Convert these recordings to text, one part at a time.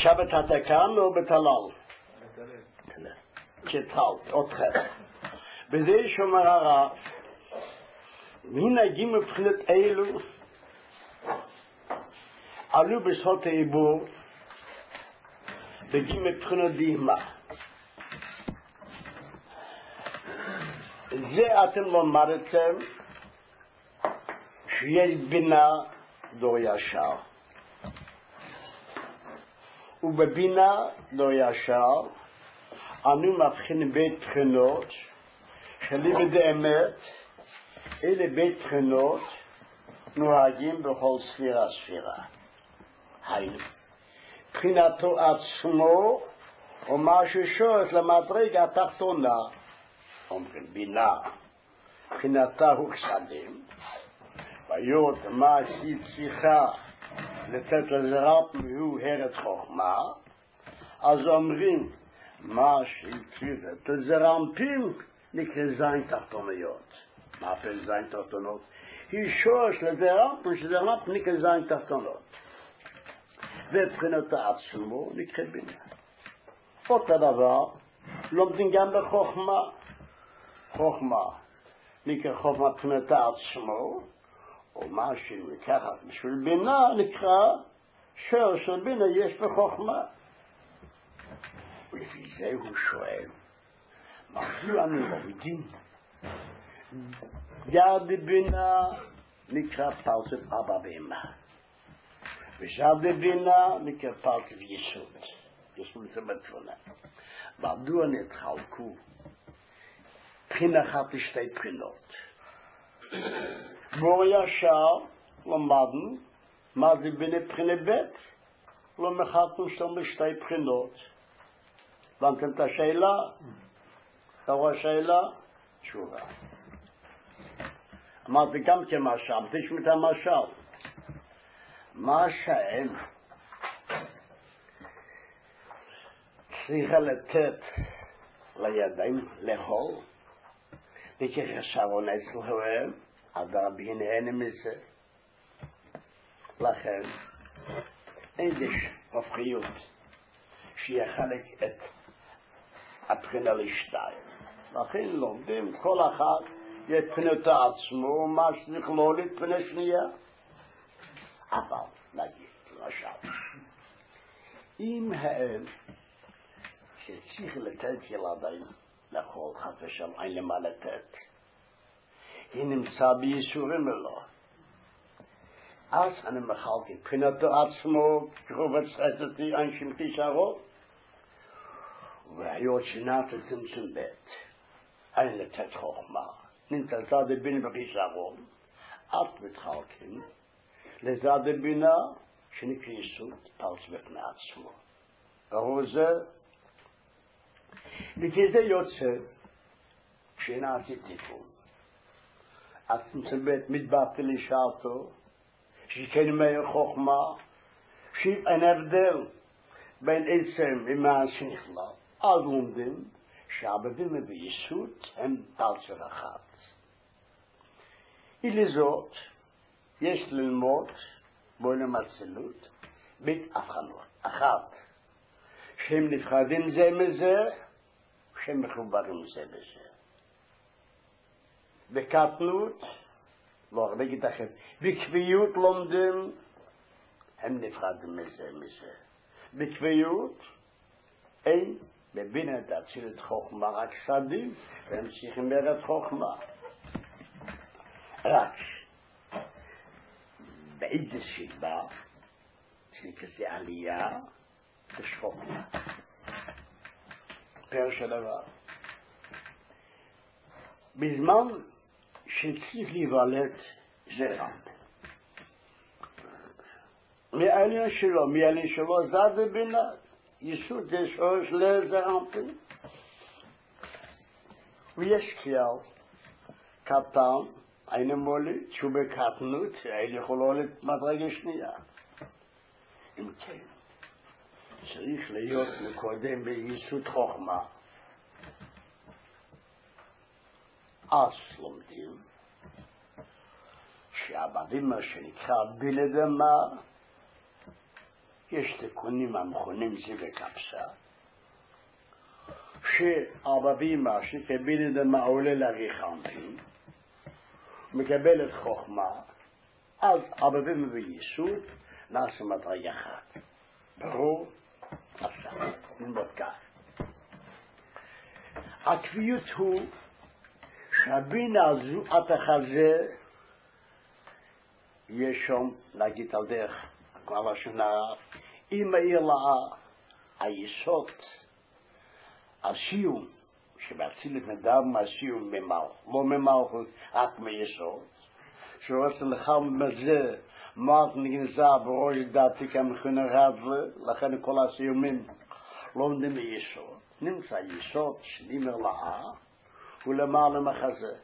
עכשיו אתה כאן או בתלל? כתלת, עוד חלק. בזה שומר הרב, מנהגים מבחינת אלו, עלו בסוד העיבור, בגים מבחינת דימה. זה אתם למדתם, שיש בינה דור ישר. ובבינה דור ישר, אנו מבחינים בית בחינות, שלי בדאמת, אלה בית בחינות, נוהגים בכל ספירה ספירה. היינו. בחינתו עצמו, או מה ששורש למדרגה התחתונה, אומרים בינה, בחינתה הוא חסדים, והיות מה שהיא צריכה לתת לזרעפים הוא הרת חוכמה, אז אומרים מה שהיא צריכה לתת לזרעפים נקרא זין תחתוניות. מה הפעל זין תחתונות? היא שורש לזרעפים שזרעפים נקרא זין תחתונות. ובחינת עצמו נקרא בינה. אותו דבר לומדים גם בחוכמה. חוכמה נקרא חוכמה בחינת עצמו, או מה שנקחת בשביל בינה נקרא שורש של בינה יש בחוכמה. ולפי זה הוא שואל, מדוע אנו מורידים? יד בינה נקרא פרצת אבא בהמה. ושד בינה נקרא פרצת יסוד. יסוד זה בתבונה. מדוע נתחלקו בחינה אחת לשתי בחינות? בור ישר למדנו מה זה בינה בחינה ב', לא מחלקנו שם לשתי בחינות. הבנתם את השאלה? תראו השאלה? תשובה. אמרתי גם כמשל, תשמעו את המשל. מה שהם צריכה לתת לידיים לאכול, וכששרון אצלם, עד רבי נהנה מזה. לכן, אין יש הופכיות שיחלק את הבחינה לשתיים. לכן לומדים כל אחד יש בחינת עצמו, מה שצריך את בחינה שנייה. אבל, נגיד, למשל, אם האם שצריך לתת ילדים לאכול חס ושלום, אין למה לתת, היא נמצא בייסורים אלו. אז אני מחלק את בחינת עצמו, קרובת סעצתי, אנשים תשארו, והיות שנת צמצום בית, אין לתת חוכמה. נמצא זד בינה בחיסרון, את מתחלקים לזד בינה שנקרא יסוד פרץ בפני עצמו. ברור זה? לפי זה יוצא שנעשי תיקון. את מצבט מתבטא לשעתו, שכן מאיר חוכמה, שאין הבדל בין עצם ומה שנכלל. אז לומדים שהבדינה ביסוד הם פרצת אחת. ולזאת יש ללמוד בעולם האצילות בית הבחנות. אחת, שהם נפרדים זה מזה, שהם מחוברים זה בזה. בקטנות, לא הרבה גיתכם, בקביעות לומדים, הם נפרדים מזה מזה. בקביעות, אין בבינה דאצילת חוכמה רק סדים, והם צריכים בארץ חוכמה. רק באיזה סיבה שנקרא עלייה ושחוקה. פירוש הדבר. בזמן שצריך להיוולד זרע. מהעניין שלו זד בינה, יסוד זה שורש לזרעפים. ויש כלל קטן, אין מולי, תשובה קטנות, אין יכולו למדרגה שנייה. אם כן, צריך להיות מקודם ביסוד חוכמה. אז לומדים שהבדימה שנקרא בלעדמה יש תיקונים המכונים זה וקפסה, שאבא ואמא שקבל את זה מעולה לריחנטים, מקבל את חוכמה, אז אבא ואמא וייסוד נעשה מדרגה אחת. ברור? עכשיו, נלמוד כך. הקביעות הוא שהבינה הזו התחזה יש שם, נגיד על דרך, כבר השנה, אם העיר לה היסוד, הסיום, שבאצילת נדב מהסיום ממלכות, לא ממלכות, רק מיסוד, שרוצה לך מזה, מעת נגנזה בראש דעתי כמכונה רדלה, לכן כל הסיומים לומדים מיסוד. נמצא יסוד שנימר לה, ולמעלה מחזה.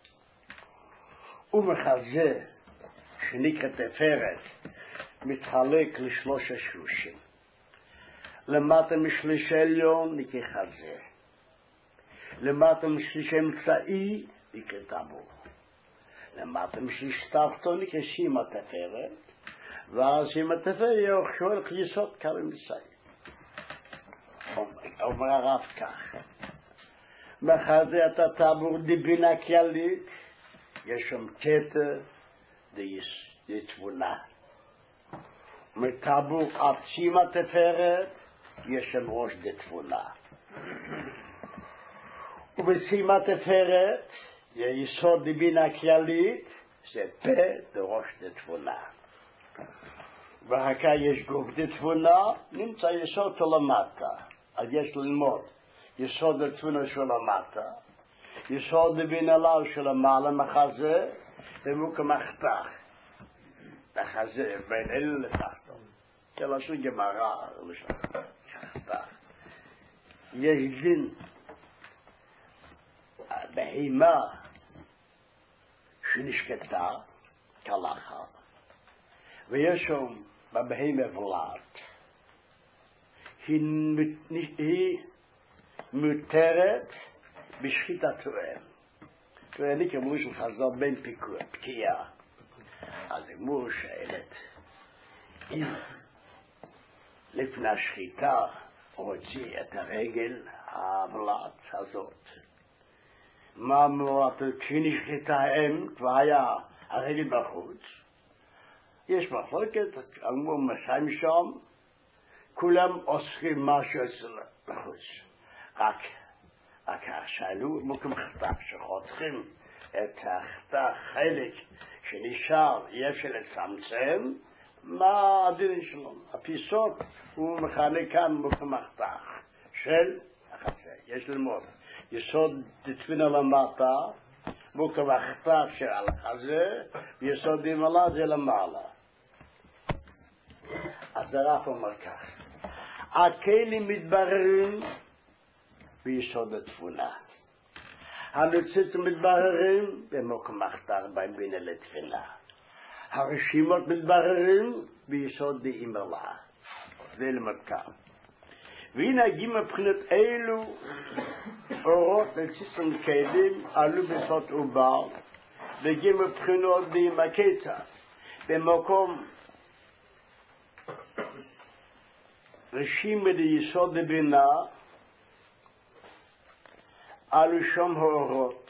ומחזה, שנקרא תפארת, מתחלק לשלוש השלושים. למטה משליש עליון נקרא חזה. למטה משליש אמצעי נקרא טבור. למטה משליש תחתון נקרא שימה תפארת, ואז שימה תפארת יאוכשו יסוד קרם מסיים. אומר הרב כך, מחזה את הטבור דיבינה כללית, יש שם קטע תבונה. מטבור עד שימה תפארת, יש שם ראש דתבונה. ובשימה תפארת, יסוד דיבינה כללית, זה פה דראש דתבונה. והכה יש גוף דתבונה, נמצא יסוד למטה. אז יש ללמוד יסוד דתבונה של למטה, יסוד דיבינה לאו של למעלה מחזה, ומוק המחתך. מחזה בין אלה לתחתו. זה לשון גמרא, לשון מחתך. יש דין בהימה שנשקטה כלאכה, ויש שם בבהימה ולד. היא מותרת בשחיטת תואם. ואני כמו שחזר בין פקיעה. אז אמור שאלת, אם לפני השחיטה הוציא את הרגל הוולד הזאת, מה אמרת כשנשחיטה הם, כבר היה הרגל בחוץ, יש מחלוקת, אמרו מסיים שם, כולם עושים משהו בחוץ. רק שאלו מוקם חטף שחותכים את החלק שנשאר יש לצמצם, מה הדין שלו? הפיסות הוא מחלק כאן מוקם חטף של החצה. יש ללמוד יסוד דתפינה למטה, מוקם חטף של החזה, ויסוד דמעלה זה למעלה. אז הרב אומר כך, הכלים מתבררים ביסוד התבונה. הנוצצים מתבררים במוקם מחתר בהם בינה לתפינה. הרשימות מתבררים ביסוד דאימרלה. זה למדכם. והנה הגיעים מבחינת אילו אורות לציסם כלים עלו בסוד עובר, והגיעים מבחינות דאימקצה. במקום רשימה דיסוד דבינה, עלו שם האורות.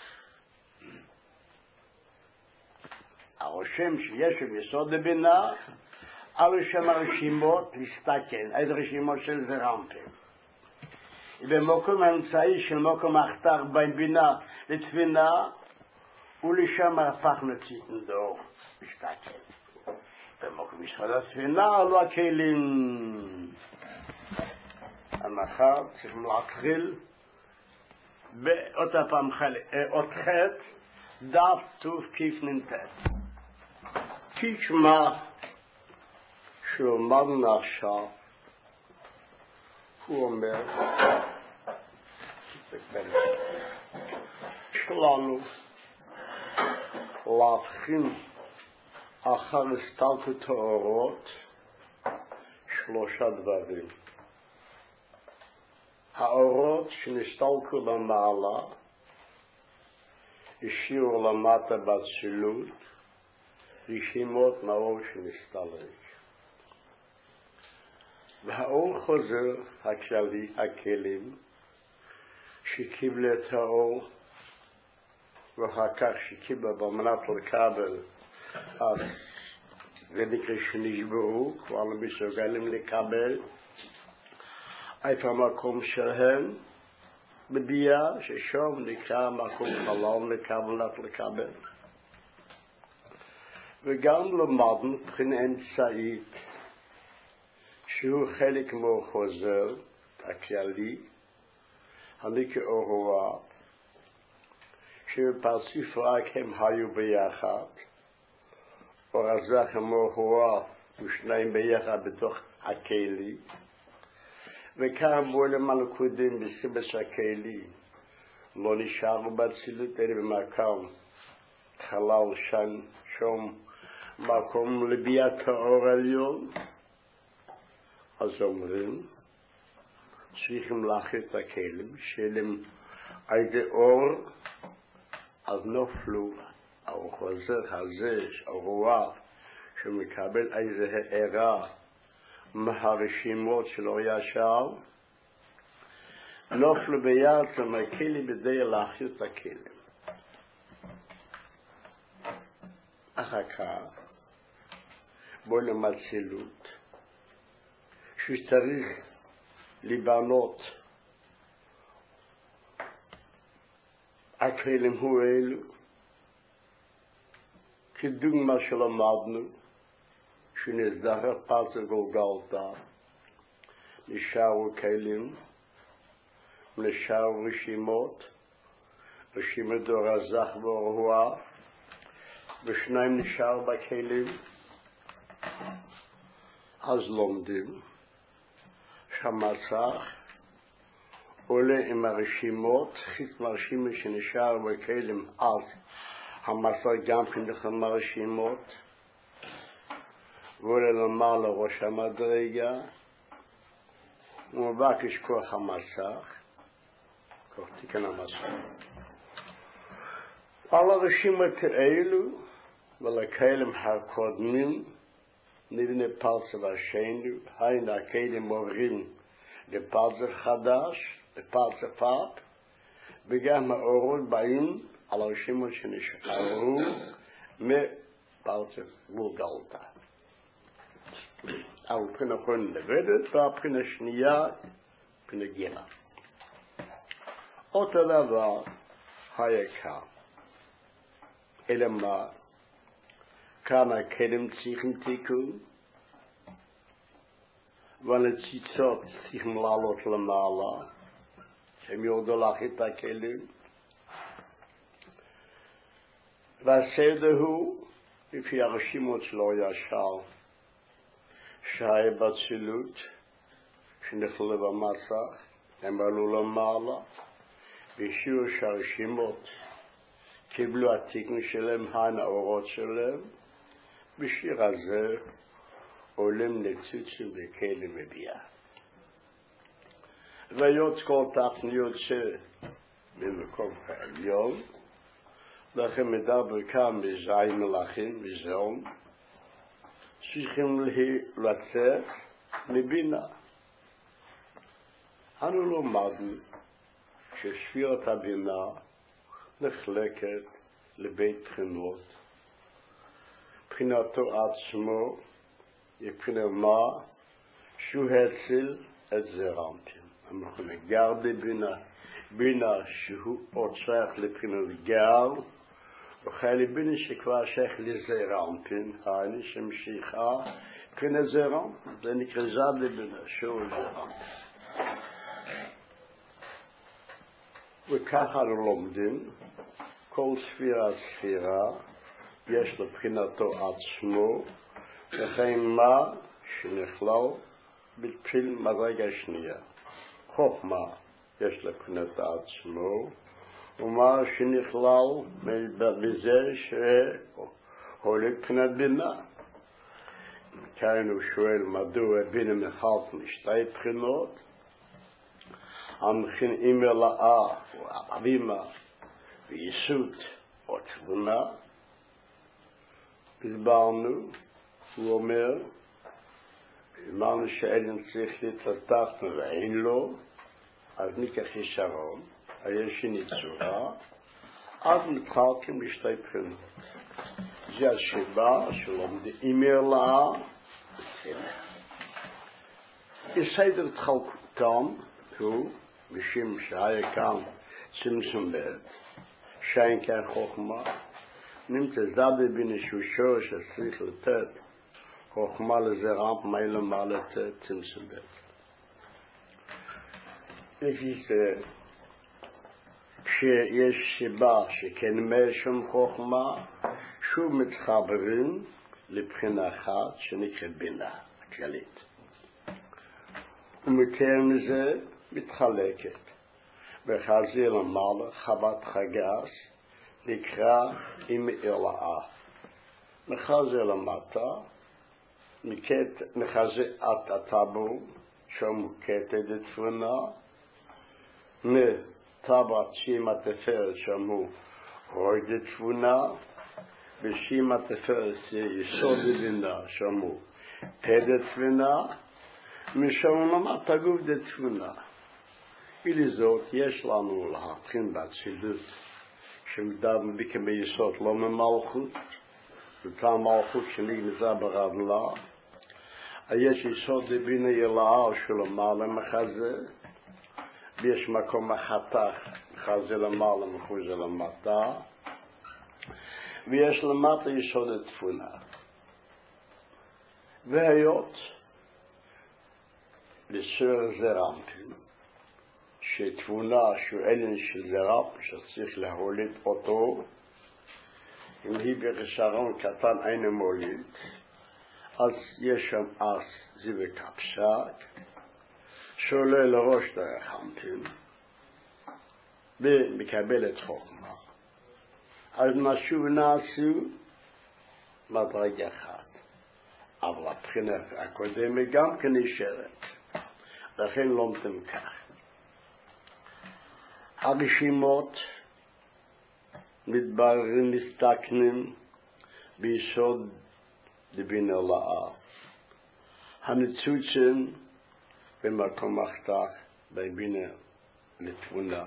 הרושם שיש שם יסוד דבינה, עלו שם הרשימות להסתכל, איזה רשימות של זרמפים. במקום האמצעי של מקום האחתר בין בינה לתבינה, ולשם הפך נציתן דור להסתכל. במקום יסוד התבינה עלו הכלים. המחר צריך להתחיל באותה פעם אות ח' דף תוף כיף ננתת. תשמע שאומרנו עכשיו, הוא אומר שלנו להבחין אחר הסתלקות האורות שלושה דברים. האורות שנסתלקו למעלה השאירו למטה בצילות רשימות מאור שנסתלק. והאור חוזר, הכללי, הכלים, שקיבל את האור, ואחר כך שקיבל במנת לקבל, אז זה נקרא שנשברו, כבר לא מסוגלים לקבל, איפה המקום שלהם, בביאה, ששום נקרא מקום חלום לקבל. וגם למדנו מבחינה אמצעית, שהוא חלק מהחוזר הכללי, הנקרא אוהבה, שבפרצוף רק הם היו ביחד, אור הזך ומאוהבה ושניים ביחד בתוך הכלי, וכאן בולם מלכודים בסיבס הכלי, לא נשארו בצילות אלא במקום חלל שום מקום לביאת האור עליון. אז אומרים, צריכים להכיר את הכלים, שלהם עד אור, אז נופלו, האור חוזר הזה, הרוח, שמקבל איזה הערה מהרשימות שלו ישר, נופלו ביד למכלי בדי להכיר את הכלים. אחר כך, בוא למצילות, שצריך לבנות הכלים הוא אלו, כדוגמה שלמדנו, שנזכר פרצה גולגלתה, נשארו כלים, נשארו רשימות דור הזך והרוח, ושניים נשאר בכלים, אז לומדים שהמצח עולה עם הרשימות, חיץ מרשימות שנשאר בכלים, אז המצח גם כן נכנס הרשימות, ועולה למעלה ראש המדרגה, ומבקש כוח המצח, כוח תיקן המצח. על הרשימות האלו, ולכלים הקודמים, נבנה פרצה והשני, היינו הכלים עוברים לפרצה חדש, לפרצה פאפ, וגם האורות באים על הרשימות שנשארו מפרצה גולגלתה. הבחינה אחרונה לבדת, והבחינה השנייה, בחינה גילה. אותו דבר היה כאן. אלא מה? כאן הכלים צריכים תיקון, והנציצות צריכים לעלות למעלה, שהם יורדו להכיר את הכלים. והסדר הוא, לפי הרשימות שלו ישר, שהיה בצילות, שנכלו במצח, הם עלו למעלה, והשאירו שהרשימות קיבלו התיקון שלהם, האורות שלהם, בשיר הזה עולים נציצים וכלים מביאה. ויוצא כל תחתן יוצא ממקום העליון, לכן מדבר כאן מזין מלאכים, מזון, צריכים לצאת מבינה. אנו לומדנו שספירת הבינה נחלקת לבית בחינות. בחינתו עצמו היא בחינה מה שהוא הציל את זרענפין. אנחנו נגר בבינה, בינה שהוא עוצר לבחינת גר, וכאלה בינה שכבר שייך לזרענפין, היינו שמשיכה בחינת זרענפין, זה נקרא זד לבינה, שהוא זרענפין. וככה לומדים, כל ספירה יש לבחינתו עצמו, וכן מה שנכלל בתפיל מדרגה שנייה. חוכמה יש לבחינת עצמו, ומה שנכלל בזה שהוא לבחינת בינה. כאן הוא שואל מדוע בינה מחלק לשתי בחינות, המכין אימא לאה, או אבימה, ויסות, או תבונה. הסברנו, הוא אומר, אמרנו שאלן צריך להתפתח ואין לו, אז ניקח חיסרון, יש שני צורה, אז מתחלקים לשתי בחינות. זה הסיבה שלומדים לה, בסדר התחלקותם הוא, משום שהיה כאן צמצום ב' שאין כאן חוכמה, נמצא זדה בין אישושו שצריך לתת חוכמה לזרם מלמעלה לתת צמצום ב'. לפי זה, כשיש סיבה שכן משום חוכמה, שוב מתחברים לבחינה אחת שנקראת בינה הכללית. ומכן מזה מתחלקת. בחזיר למעלה חוות חגס נקרא עם אלאה. מחזיר למטה מחזיר את הטבור שמוקטת דתפונה מטבעת שימה תפארת שמו רוי דתפונה ושימה תפארת יסוד דבינה שמו פדת תפונה משם למטה גוף דתפונה. ולזאת יש לנו להבחין באצילות שמדברים ביקם ביסוד לא ממלכות אותה מלכות שנגנזה ברדלה יש יסוד דבינה ילאה שלמעלה מחזה ויש מקום החתך מחזה למעלה מחוזה למטה ויש למטה יסוד התפונה והיות לסור זרמפים שתפונה שואלן של זרם שצריך להוליד אותו אם היא בחסרון קטן אין מוליד אז יש שם אס זיו קפסק שעולה לראש דרחמפים ומקבל את חוכמה אז משהו נעשו מדרג אחד אבל הבחינה הקודמת גם כן נשארת לכן לומדים כך הרשימות מתבררים מסתכנים ביסוד דבינה אלאה הניצוצים במקום מחתך בין בינה לתבונה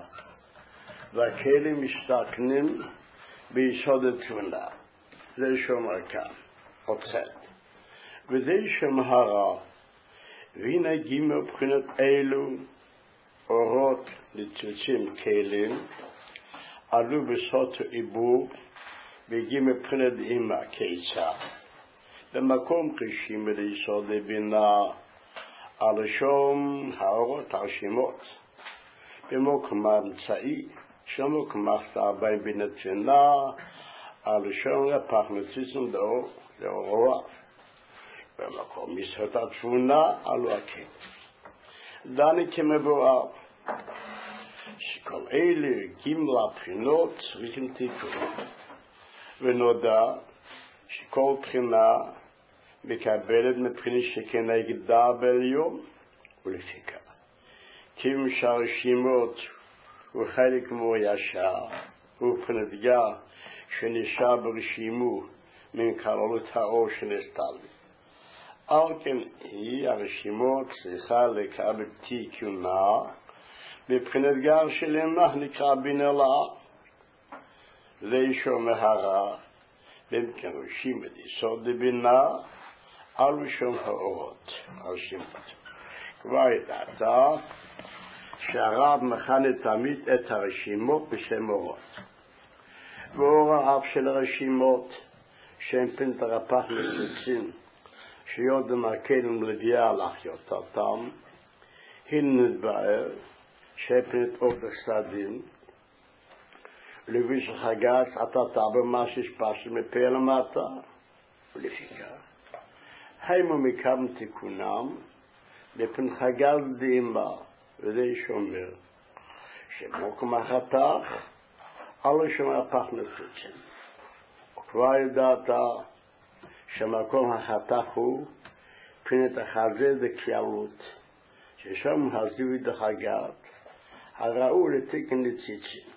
והכלים מסתכנים ביסוד התבונה זה שומר כאן עוצת וזה שמהרה והנה גימר בחינת אלו אורות ניצוצים כלים עלו בסוד עיבור וגימר בחינת אימא קיצה במקום קשים ליסוד בינה על שום האורות הרשימות במקום האמצעי שמקום מחתר בין בינת תבינה על שום הפך ניצוצים לאורוע במקום יסוד התבונה עלו הכלים דני כמבואר שכל אלה גימלה בחינות צריכים תיקון ונודע שכל בחינה מקבלת מבחינה שכנגדה בעליון ולפיכך כיוון שהרשימות הוא חלק כמו ישר הוא בחינת גר שנשאר ברשימו מן כללות האור שנסתלת על כן היא הרשימות צריכה לקבל תיקונה מבחינת גר שלמה נקרא בינה אלאה לאישור מהרה במכן רשימת יסוד דבינה עלו שם האורות הרשימות כבר ידעת שהרב מכנה תמיד את הרשימות בשם אורות ואור האב של הרשימות שהם פנטר הפך לצוצים שיודם הכלים לביאה להחיות אותם הנה נתבאר שפנת אופך סדים ולביש חגס אתה תעבר מה ששפשת מפה למטה ולפיכך היימו מקם תיקונם לפן חגל דאימה וזה שומר שמוקם החתך עלו שם הפך נצוצים וכבר ידעת שמקום החתך הוא פנת החזה דקיילות ששם הזיוי דחגת הראו לתקן לציצים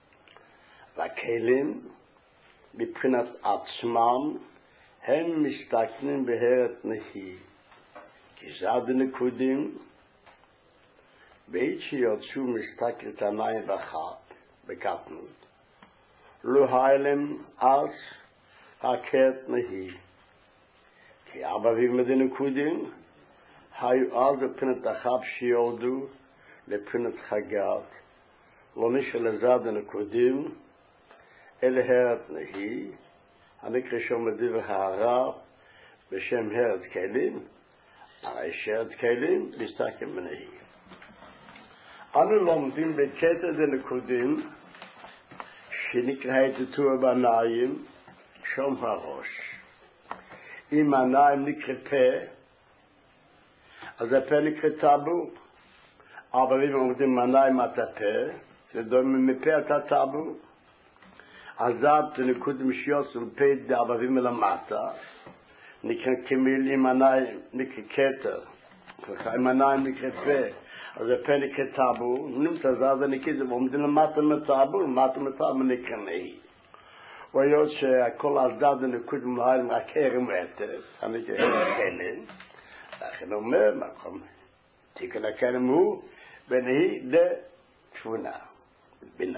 והכלים מבחינת עצמם הם מסתכנים בהרת נהי גזד נקודים, בעת שיוצאו מסתכלת עיניים ואחת, בקטנות, לא היילם אז הכרת נהי. כי אבבים מדנקודים, היו אז בפנת אחת שיורדו לפנת חגת, לא נשאל לזד הנקודים, אלה הרת נהי, הנקרא שם מדבר הרב, בשם הרת כלים, הרי שהרת כלים מסתכל מנהי. אנו לומדים בקטע דנקודים, שנקרא את התורה בעיניים, שום הראש. אם העיניים נקרא פה, אז הפה נקרא טאבו. אבל אם עומדים העיניים את הפה, זה דומה מפה את הטאבו. אז זה נקודים שיוצאים פה דאבבים למטה, נקרא כמילים עיניים, נקרא כתר. אם העיניים נקרא פה, אז הפה נקרא טאבו, נמצא זה נקרא, ועומדים למטה מטאבו, למטה מטאבו נקרא נהי. והיות שכל הזדד נקודים להילים הכרם ועטף, הנקרא כלים, לכן אומר, תיקון הכרם הוא, ונהי לתבונה, בינה.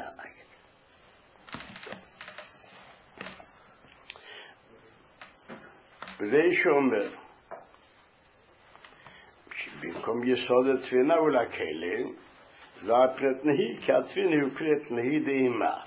וזה שאומר, במקום יסוד התבינה ולכלים, לא הפרט נהי, כי התבינה הוא פרט נהי דאימה.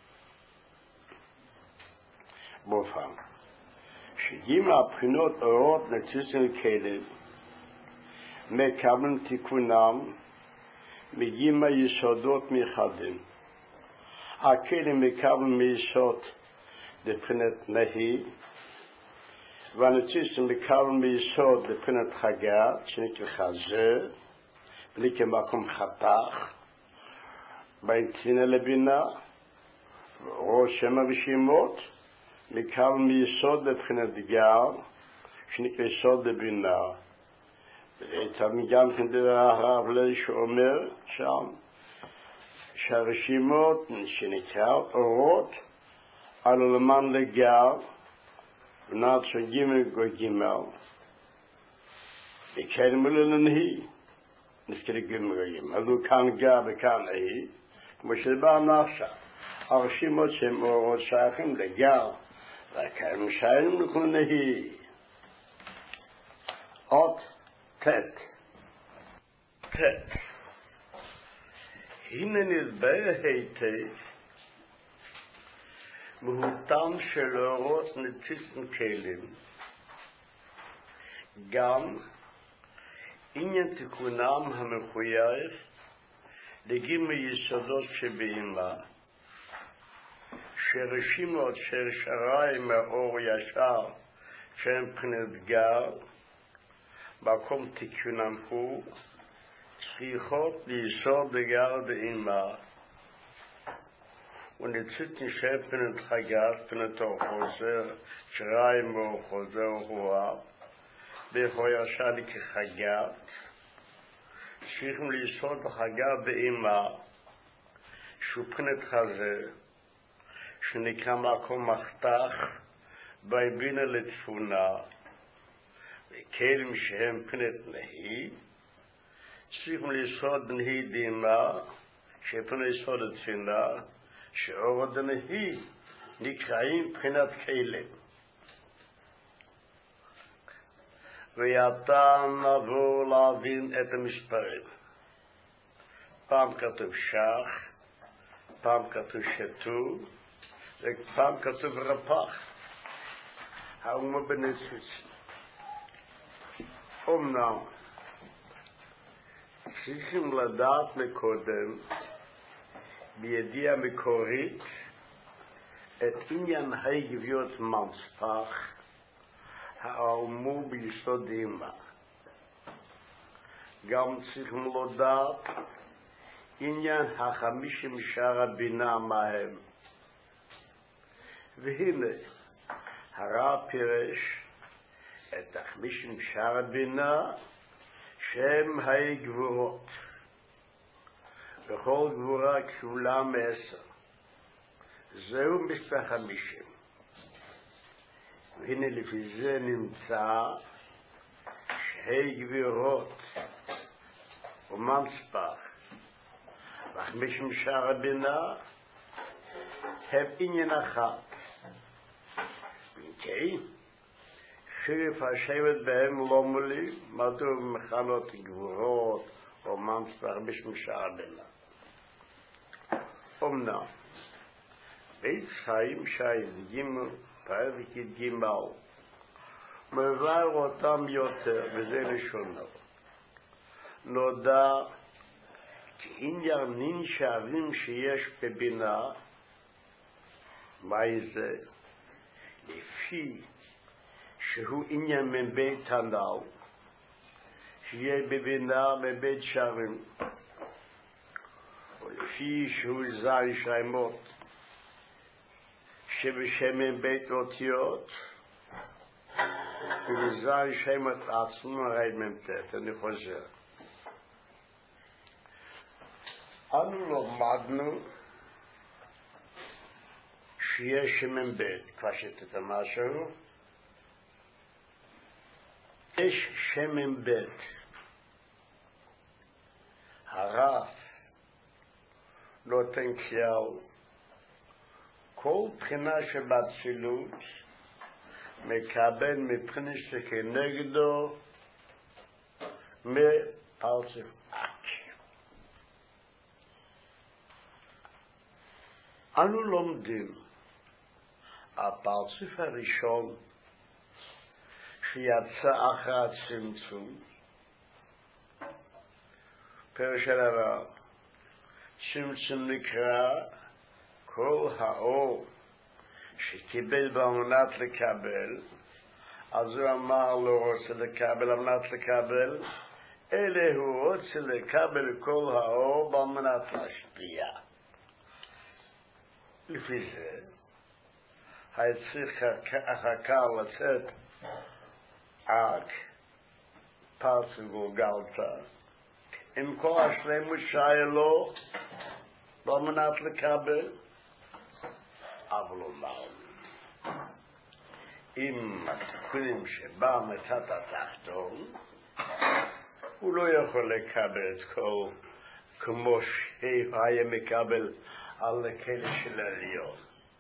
באופן, שגימה הבחינות אורות נציסים כלים, מקבלים תיקונם, מגימה יסודות מיוחדים. הכלים מקבלים מיסוד לבחינת נהי, והנציסים מקבלים מיסוד לבחינת חגת, שנקרא חזה, ונקרא מקום חתך, בין תבינה לבינה, ראש שם הרשימות, מקבלים מיסוד לבחינת גר, שנקרא יסוד לבינה. גם כן דבר הרב לי שאומר שם, שהרשימות שנקרא אורות, עלו למען לגר, ונעד שגימל גוגימל, וכן מלנהי, נזכר גימל גוגימל. אז הוא כאן גר וכאן נהי, כמו שדיברנו עכשיו. הרשימות שהם אורות שייכים לגר, וכאן שייכים לנהי. עוד תת. הנה נסבר היטב מהותם של אורות נציסים כלים, גם עניין תיקונם המחויב לגימי יסודות שבאימה, שרשימות של שריים מהאור ישר שהם פנת גר, מקום תיקונם הוא צריכות ליסוד בגר דאימה, ונציתן שפנת חגת פנת אור חוזר, שריים אור חוזר הואה, בהור ישר כחגת, צריכים ליסוד בחגת דאימה, שהוא פנת חזה, שנקרא מקום מחתך, ביבינה לתפונה, וכלים שהם פנת נהי, צריכים ליסוד נהי דימה, שפנה יסוד התפינה, שאורות נהי נקראים פנת כלים. ועתה נבוא להבין את המספרים. פעם כתוב שח, פעם כתוב שתו, ופעם כתוב רפח. האומה בנציץ. אומנם, צריכים לדעת מקודם, בידיעה מקורית, את עניין הגביות מנספח, האומו ביסוד אימה. גם צריכים לדעת עניין 50 שער הבינה מהם. והנה, הרב פירש את 50 שער הבינה שהם הגבורות. וכל גבורה כפולה 10. זהו מספר 50. והנה לפי זה נמצא גבירות ומנספח אך משום שהרבינה הם עניין אחת אוקיי שריף השבט בהם לא מולי מדוע מכנות גבורות ומנספח משום שהרבינה אומנם בית חיים שיים גימל פרק גימל מבאר אותם יותר וזה לשונו נודע עניינים שערים שיש בבינה מה זה לפי שהוא עניין מבית הנ"ל שיהיה בבינה מבית שערים ולפי שהוא זר שמות שבשם בית אותיות ולזר שמות עצמו הרי ממתת אני חוזר אנו למדנו שיש שמן בית כבר שתת משהו יש שמן בית הרב נותן כלל כל בחינה שבצילות מקבל מבחינה שכנגדו מפרצף אק. אנו לומדים הפרצף הראשון שיצא אחר הצמצום פירוש הדבר צמצום נקרא כל האור שקיבל במנת לקבל אז הוא אמר לא רוצה לקבל במנת לקבל אלא הוא רוצה לקבל כל האור במנת להשפיע לפי זה צריך אחר כך לצאת אק פרצף גולגלתא עם כל השלמות שהיה לו במנת לקבל אבל אומר אם התיקונים שבא מצאת התחתון הוא לא יכול לקבל את כל כמו שהיה מקבל על הכלי של העליון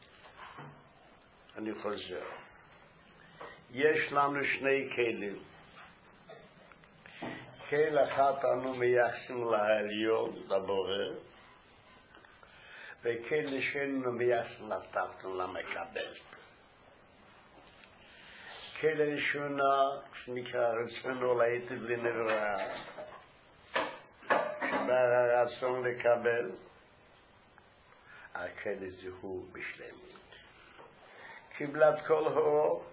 אני חוזר יש לנו שני כלים כל אחת אנו מייחסים לעליון לבורא וכן לשנו מייחסים לתחתון למקבל כל ראשונה שנקרא רצונו להיטיב לנברא שבה הרצון לקבל הכלי זהו בשלמות קיבלת כל האור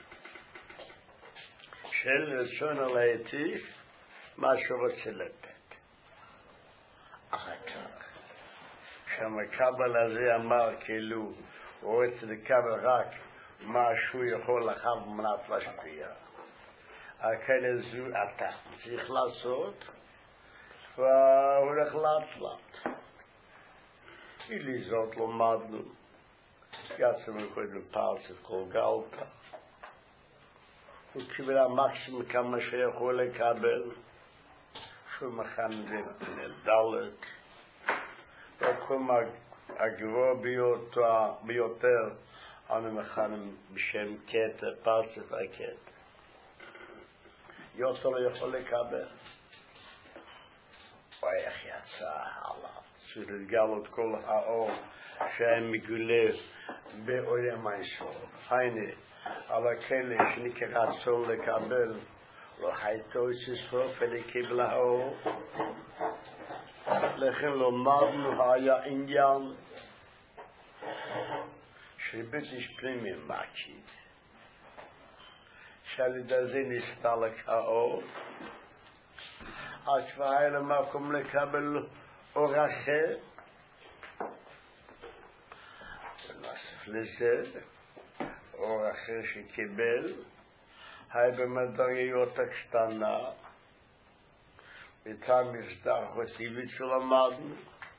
של רצונו להיטיב מה שרוצה לתת אחר כך שהמקבל הזה אמר כאילו הוא רוצה לקבל רק מה שהוא יכול לחב במנת להשפיע הכלי זו אתה צריך לעשות והוא הולך לאט אלי זאת למדנו יצאנו קודם פרצף גולגלתא הוא קיבל המקסימום כמה שיכול לקבל שהוא מכן דלת והתחום הגבוה ביותר אנו מכנים בשם כתר פרצף הכתר יוצא לא יכול לקבל ואיך יצא עליו שתגלות כל האור שהם מגולה בעולם האיסור הנה על הכלי שנקרא רצון לקבל לא הייתו שסוף ולקיבל האור לכן למדנו היה עניין שבתש פנימי מקשיב שעל ידי זה נסתלק האור אז כבר היה למקום לקבל אור אחר ונוסף לזה אור אחר שקיבל היה במדרגיות הקטנה איתה מסדר חוסיבית שלמדנו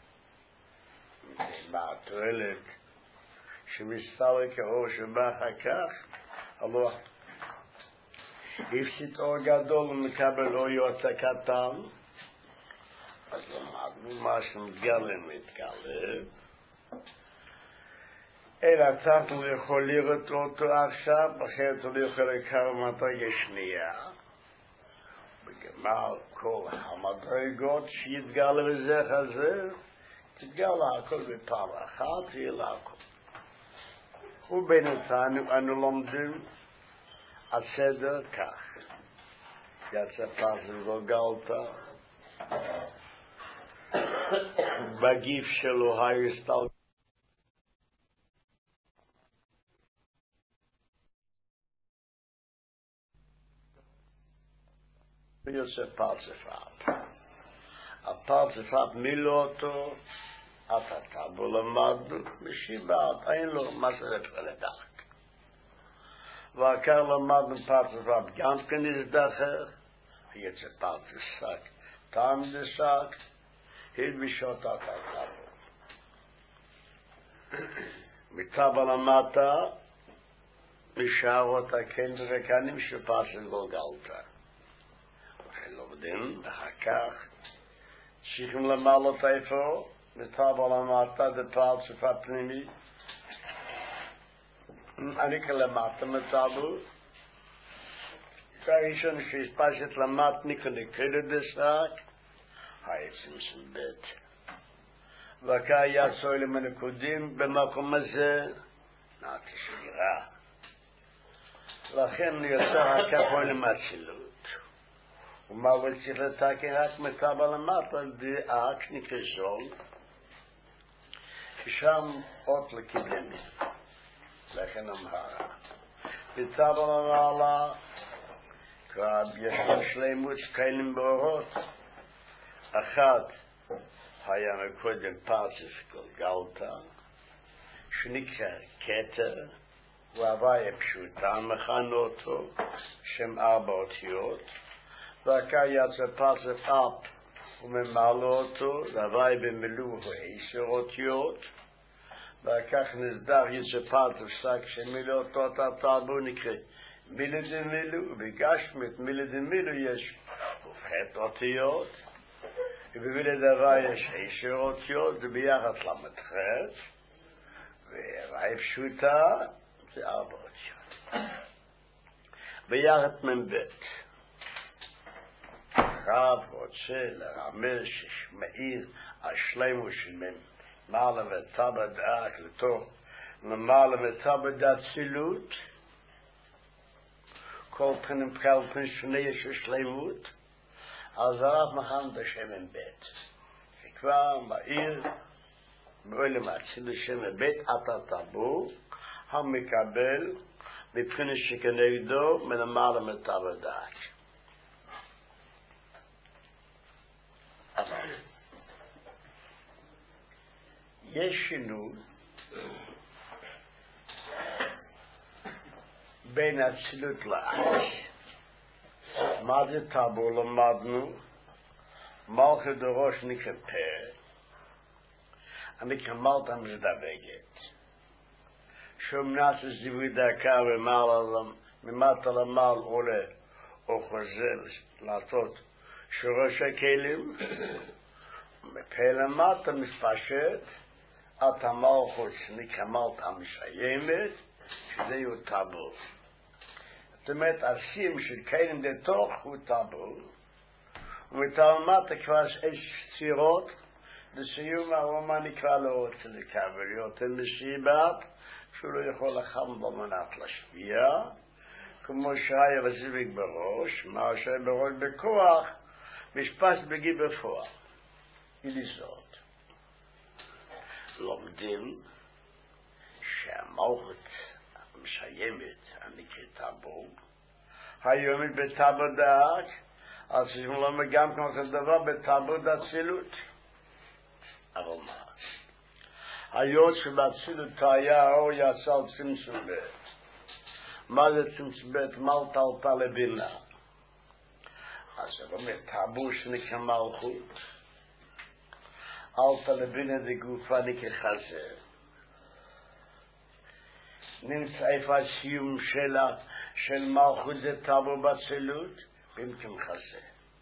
מה התועלת שמסתלק האור שבא אחר כך הלוא הפסיד אור גדול ומקבל אור יותר קטן, אז למדנו מה שמתגלה מתגלה. אלא אנחנו יכול לראות אותו עכשיו, אחרת הוא יכול לקרוא מדרגה שנייה. בגמר כל המדרגות שיתגלה בזך הזה, תתגלה הכל בפעם אחת, יהיה לה הכל. ובינתיים אנו לומדים הסדר כך. יצא פרשת גולגלתה, בגיף שלו היסטל ויוסף פרצפת. הפרצפת מילא אותו, אתה בו למד משיבת, אין לו מה שזה פרלדק. והכר למד פרצפת גם כן הזדחר, ויצא פרצפת טעם דסק, הלבישות אתה בו. מצבא למטה, משערות הכן ורקנים של פרשת גולגלתה. לומדים, ואחר כך צריכים למעלות איפה, מצבא למטה, בפרצף הפנימי. אני כלמטה מצבו, כראשון שהספשת למט נקרא דסק, העצם של בית. וכאן יצאו אליהם הנקודים במקום הזה, נעתי שגירה. לכן יוצא הכחו למצילות. ומה הוא צריך לתקן רק מצבא למטה, דאק נקרשון, ששם אות לקידמי. לכן אמרה. מצבא למעלה, כבר יש שלמות שקיילים באורות. אחת היה מקודם פרצף גולגלתה, שנקרא כתר, והוויה פשוטה, מכנו אותו, שם 4 אותיות, ואחר יצא פרצף אפ, וממלא אותו, והוויה במילוא 10 אותיות, וכך נסדר יצא פרצף שק שמילא אותו, התרבו נקרא מילה דמילו, ובגשמת מילה דמילו יש ח' אותיות, ובמילה דבר יש 10 אותיות, זה ביחד למ"ח, והוויה פשוטה זה 4 אותיות. ביחד מ"ב. רב רוצה לרמז שמאיר השלמו של מעלה וטבע דאק לתוך למעלה וטבע דאצילות, כל פנים שונה יש שלמות, אז הרב מכן בשם מ"ב. שכבר מאיר בעולם האצילות שם מ"ב, אתה תבוא, המקבל מבחינת שכנגדו מלמעלה מטבע דאק. אבל יש שינוי בין אצילות לאק. מה זה טבו למדנו? מלכי דרוש נקרא פה, הנקרא מלטה מזדבגת. שום נעשה זיווי דקה ממטה למעל עולה או חוזר לעשות שורש הכלים, מפה למטה מתפשט, את המלכות שנקרא מלטה משיימת, שזה יהיו טבו. זאת אומרת, השים של כלים לתוך הוא טבו, ומתלמטה כבר יש צירות, לסיום הרומה נקרא לו צליקה, יותר מסיבת, שהוא לא יכול לחם במנת לשפיע, כמו שהיה וזיוויק בראש, מה שהיה בראש בכוח, משפט בגי בפועל. יליזות. לומדים שהמלכות המשיימת, הנקרא טבו, היומית בטבו דאק, אז שלא גם כמו דבר בטבו דאצילות. אבל מה? היות שבאצילות היה האור יצא על צמצום ב'. מה זה צמצום ב'? מלטה עלתה לבינה. אז זה אומר, טבו שנקרא מלכות, עלתה לבינה דגופה נקרא חזה. נמצא איפה הסיום שלה, של מלכות זה טאבו בצילות במקום חזה.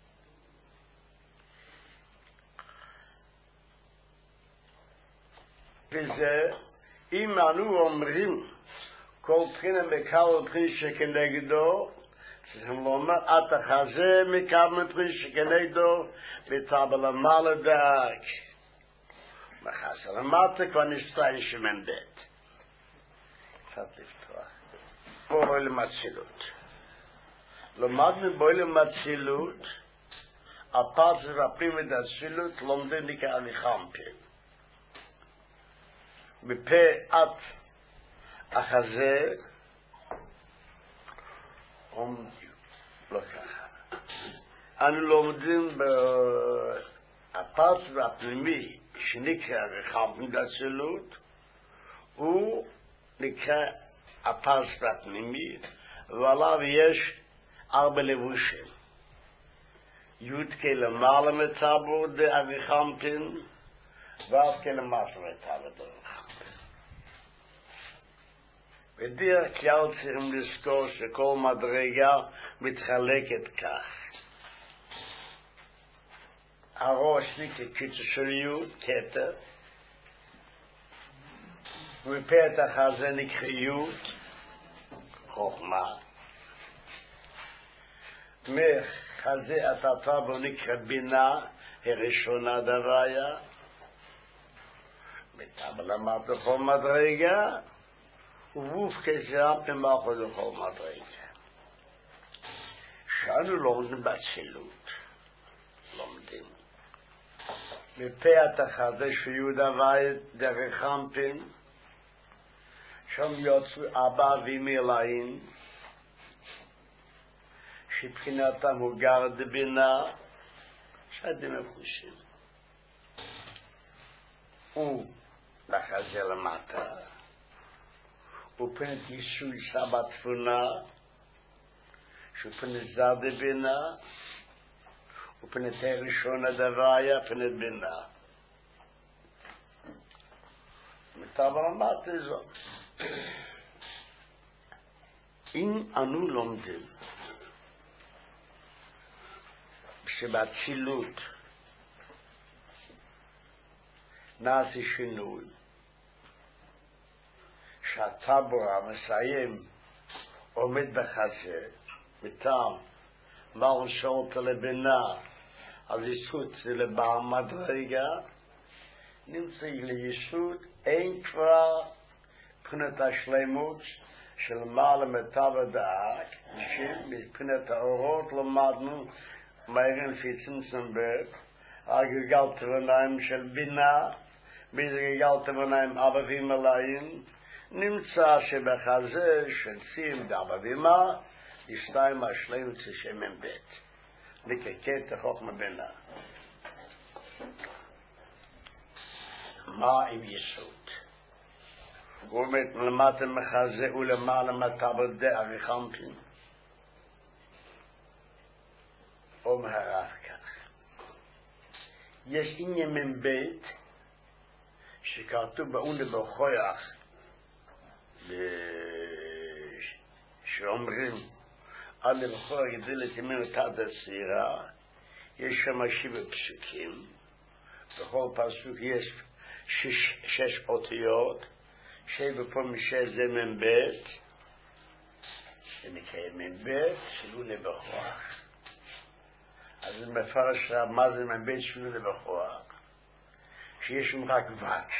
וזה, אם אנו אומרים כל בחינה מקבל פרי שכנגדו, צריכים לומר, את החזה מקבל פרי שכנגדו, בטאבו למעלה דאג. מחסה למטה כבר נסתיים שמן בית. קצת לפתוח. בואי למצילות. למדנו בואי למצילות, הפרץ והפרים את הצילות, לומדים נקרא לחמפים. בפה את החזה, לא ככה. אנו לומדים הפרץ והפנימי, שנקרא רחמפים דצילות, הוא נקרא הפרץ והפנימי, ועליו יש 4 לבושים. יודקי למעלה מטאבו דרחמפים, ואז כלמטה מטאבו דרחמפים. בדרך כלל צריכים לזכור שכל מדרגה מתחלקת כך. הראש נקרא קיצור של יוד, כתר, ופתח הזה נקרא יוד, חוכמה. מחזה הטאבו נקרא בינה, הראשונה דוויה, מטאבו למטה לכל מדרגה, ובוף כזם במלכות לכל מדרגה. שאנו לומדים בצילות, לומדים. מפתח הזה שיהוד הוויה דרחמפים, שם יוצאו אבא ומילאים, שבחינתם הוא גר דבינה, שאתם מפושים. הוא לחזה למטה, הוא פנת יסוי סבא תפונה, שהוא פנת זר דבינה, ופנת הראשון הדוויה, פנת בינה. מטאבו למטה זאת. אם אנו לומדים שבאצילות נעשה שינוי, שהטאבו המסיים עומד בחזה, מטעם מהו שורתה לבינה, אז יסוד זה לבעל מדרגה, נמצא ליסוד, אין כבר מבחינת השלמות של מעלה מטאבו דאג, מבחינת האורות למדנו, מהירים לפי צמצמברג, הגלגל תבניים של בינה, בגלגל תבניים אבא ומלאים, נמצא שבחזה של צים דאבא ומה, ישתיים השלמות של שמן בית. לקקת החוכמה בינה. מה עם יסוד? הוא אומר, למטה מחזה ולמעלה מטאבו דרחמפים. אומר הרב כך. יש עניין מן בית, שכתוב באונה בכוח, שאומרים, על לבחור יגדיל את ימינו תד הסירה, יש שם 7 פסוקים, בכל פסוק יש 6 אותיות, 7 פעמים 6 זה מן בית, זה נקרא מן בית, שלו לבכוח. אז זה מפרש מה זה מן בית שלו לבכוח, שיש שם רק וק,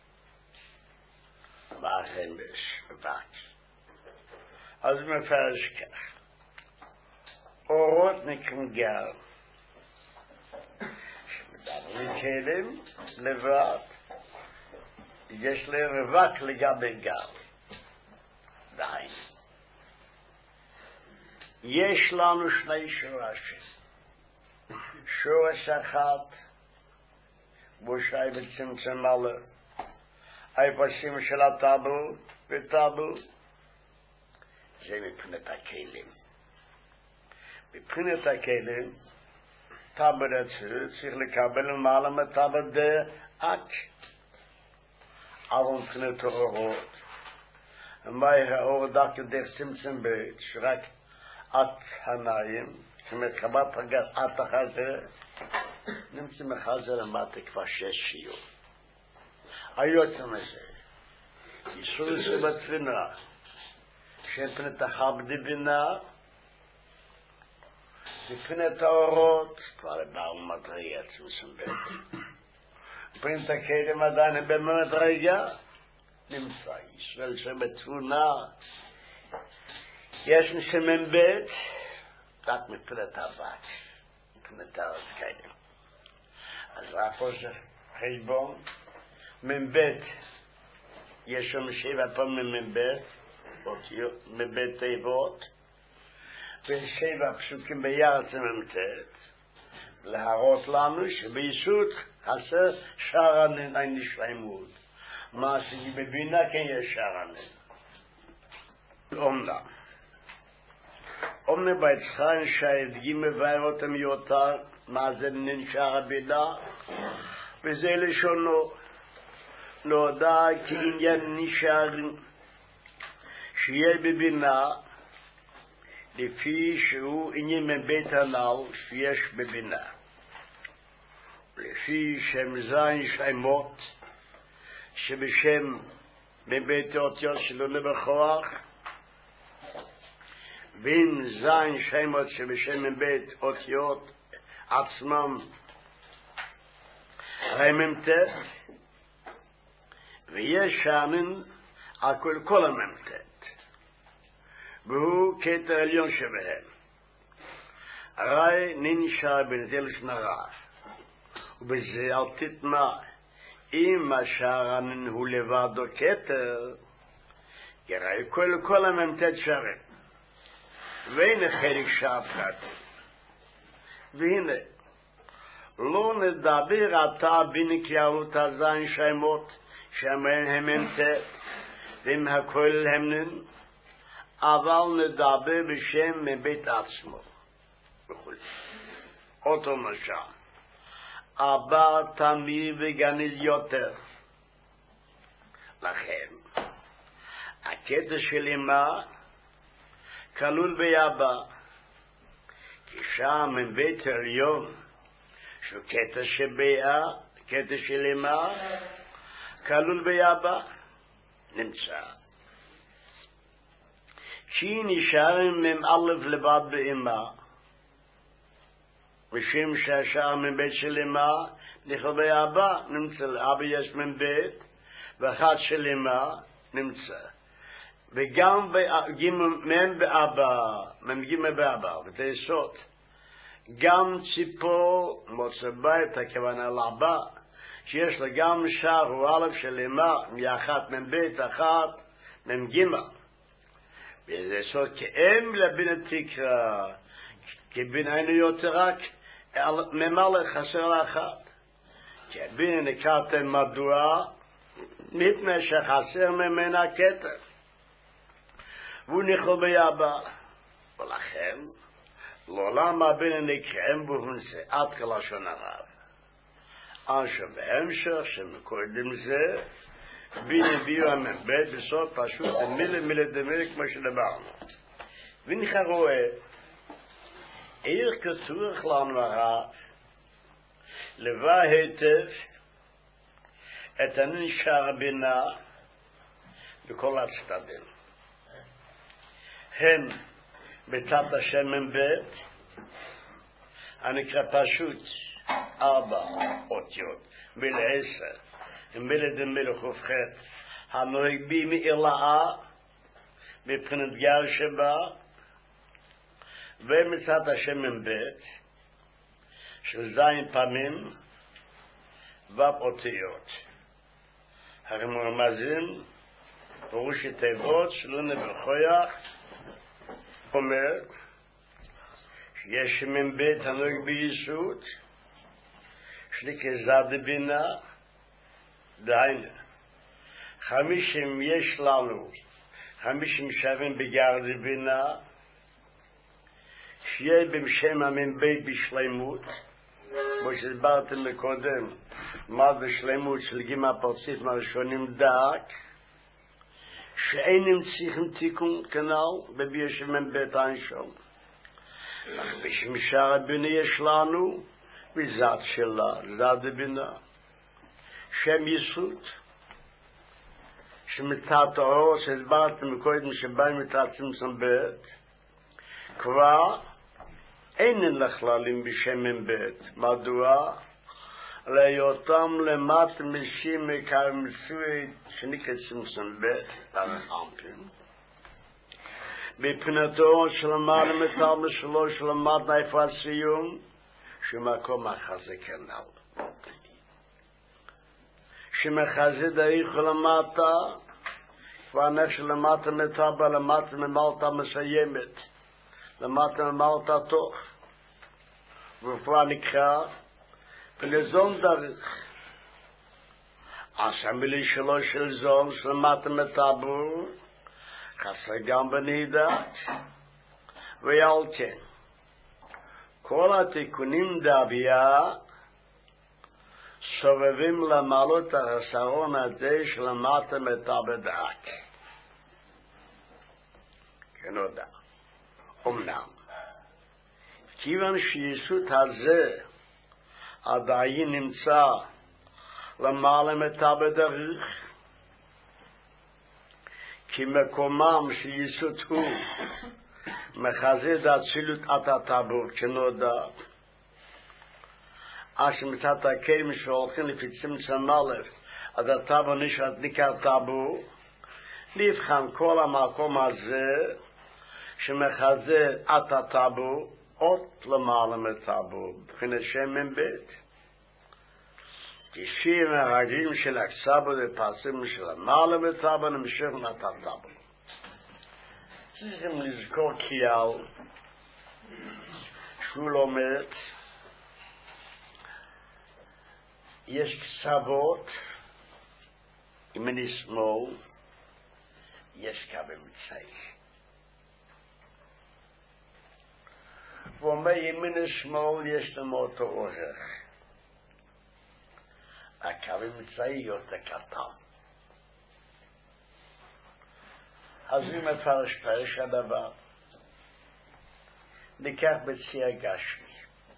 והחמש, וק. אז זה מפרש כך. אורות נקראים גל, שמדברים כלים לבד, יש להם רווק לגבי גל, די. יש לנו 2 שורשים, שורש אחד, בו שי בצמצם מלא, היפסים של הטאבו וטאבו, זה מבחינת הכלים. מבחינת הכלים, טאבו רצו צריך לקבל למעלה מטאבו דאק. אבל מבחינת האורות, ומאי האור דקה דרך צמצם בית, שרק עט הנעים, שמתחבת רגע עט החזר, נמצא מחזר למטה כבר 6 שיעור. היוצא מזה, ישול שבתפינה, שפנת החבדי בינה, לפנת האורות, כבר לבעל מדרגה צמצם בית. פרינט הקדם עדיין במדרגה, נמצא ישראל שבתבונה, יש משמן בית, רק מפלט הבת, מפלט הקדם. אז רק עושה חשבון, מבית, יש שם 7 פעמים מבית תיבות, ו7 פסוקים ביחד ממתת, להראות לנו שביסוד חסר שער הנשלמות. מה שהיא בבינה כן יש שער הנשלמות. אומנה ביצחיים שהדגים מבאר אותם יותר, מה זה נשאר הבינה, וזה לשונו. נודע כעניין נשאר שיהיה בבינה, לפי שהוא עניין מבית הנ"ל שיש בבינה. לפי שם זין שמות, שבשם מבית האותיות שלו נבכוח, ואם זין שמות שבשם מבית אותיות עצמם רממתת, ויש שענן על כל הממתת, והוא כתר עליון שבהם. הרי ננשאר בנזל שנרע, ובזה אל תתמה, אם השערנן הוא לבדו כתר, יראי כל הממתת שרים, והנה חלק שער פרטי. והנה, לא נדבר עתה בנקיירות הזין שמות, שאמרן הם ממתת, ועם הכל המנן, אבל נדבר בשם מבית עצמו. וכו'. אותו משל. אבא תמיר וגניל יותר. לכן, הקטע של אמא כלול באבא, כי שם מבית עליון, שהוא קטע שבאה, קטע של אמא, כלול באבא, נמצא. כי נשארים א' לבד באמא, ושם שהשאר מבית של אמא, נכלל באבא, נמצא. אבא יש מבית, ואחד של אמא, נמצא. וגם מן באבא, ותעשות. גם ציפור מוצא בית, הכוונה לאבא, שיש לה גם שער הוא א' של אמא, מאחת מבית, אחת מגימה. וזה סוד כאם לבינה תקרא, כי בינה אינו יותר רק ממלא חסר לאחת. כי בינה נקראתם מדוע, מפני שחסר ממנה כתר. והוא נכלל באבא. ולכן, לעולם הבינה נקראים בהונסה, עד כלשון הרב. אשר בהמשך שמקודם זה, בינה ביו המבית בסוד פשוט מילה דמילה כמו שדברנו. ונך רואה, איך כצורך לנו הרב, לבא היטב את הנשאר בינה בכל הצדדים. הן בצד השם מבית, הנקרא פשוט 4 אותיות, מילה 10, מילה דמילה חופכת, הנוהג בי מאילאה, מבחינת גר שבה, ומצד השם מבית, של זין פעמים, אותיות. הרי מרמזים, פירושי תיבות שלא נבחויח, אומר, שיש מבית הנוהג ביסוד, שlikזד בינה, דהיינו, 50 יש לנו, 50 שרים בגרד בינה, שיהיה בשם המבית בשלמות, כמו שהסברתם מקודם, מה בשלמות של גימה פרצית מהראשונים דק, שאינם צריכים תיקון כנ"ל בבישמן בית אנשום. בשמשאר הבינה יש לנו וזאת שלה, זאת הבינה. שם יסוד שמתת האור שהסברתם מקודם שבאים מתת צמצום בית כבר אינן לכללים בשמן בית. מדוע? להיותם למטה משים מקר מסוי שנקרא צמצום בית ברחמפים בפנתו של למעלה מטלמה שלו של למטה איפה הסיום שמקום החזה כנ"ל שמחזה דאיך למטה כבר נפש למטה מטבע למטה ממלטה מסיימת למטה ממלטה תוך וכבר נקרא ולזון דרך המילי שלו של זון שלמטה מטבור חסר גם בנידת ועל כן כל התיקונים דביה סובבים למעלות החסרון הזה שלמטה מטבר דעת כנודע אמנם כיוון שיסוד הזה עדיין נמצא למעלה מטבר דרך כי מקומם שיסוד הוא מחזה דאצילות עד הטבור כנודע שמצאת הקיים שהולכים לפי צמצום א' עד הטבור נשאר נקרא טבור לבחן כל המקום הזה שמחזה עד הטבור עוד למעלה מטבור בחינת שמן בית כשיר הרגלים של הקסבו לפסים של המעלה מטבור נמשך עד הטבור צריכים לזכור כיאל שהוא לומד יש קצוות ימין שמאל יש קו אמצעי ואומר ימין שמאל יש לנו אותו אורך הקו אמצעי יותר קטן אז אם מפרש פרש הדבר ניקח בצי הגשמי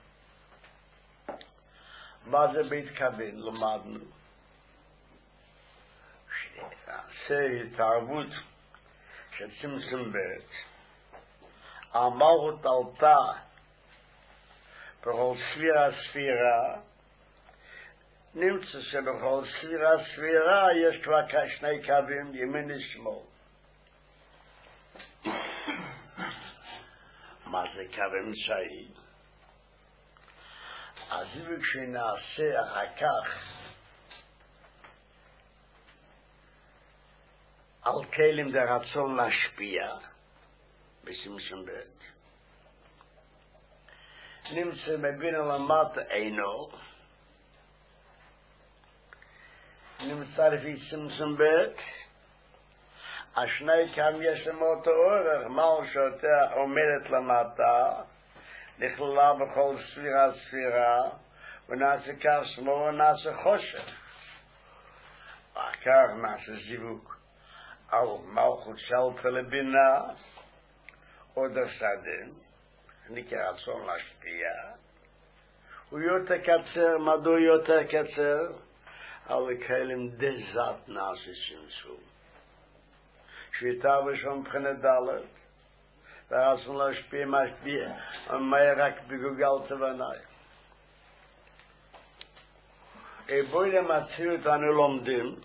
מה זה בהתכוון? למדנו שעשה התערבות של צמצום בית המלכות עלתה בכל ספירה נמצא שבכל ספירה יש כבר שני קווים ימין ושמאל מה זה קו אמצעי? אז כשנעשה אחר כך על כלים דרצון להשפיע בצמצום בית נמצא מבין למטה אינו נמצא לפי צמצום בית השני כאן יש לנו אותו אורך מה שאתה עומדת למטה נכללה בכל ספירה ונעשה כך שמאל ונעשה חושך אחר נעשה זיווג על מלכות שלטה לבינה עוד הסדם נקרא רצון להשפיע הוא יותר קצר מדוע יותר קצר על כלים דזת נעשה צמצום שביתה ושום מבחינת ד' ורצון להשפיע משפיע מה רק בגוגל תבנאי בואי למציאות אנו לומדים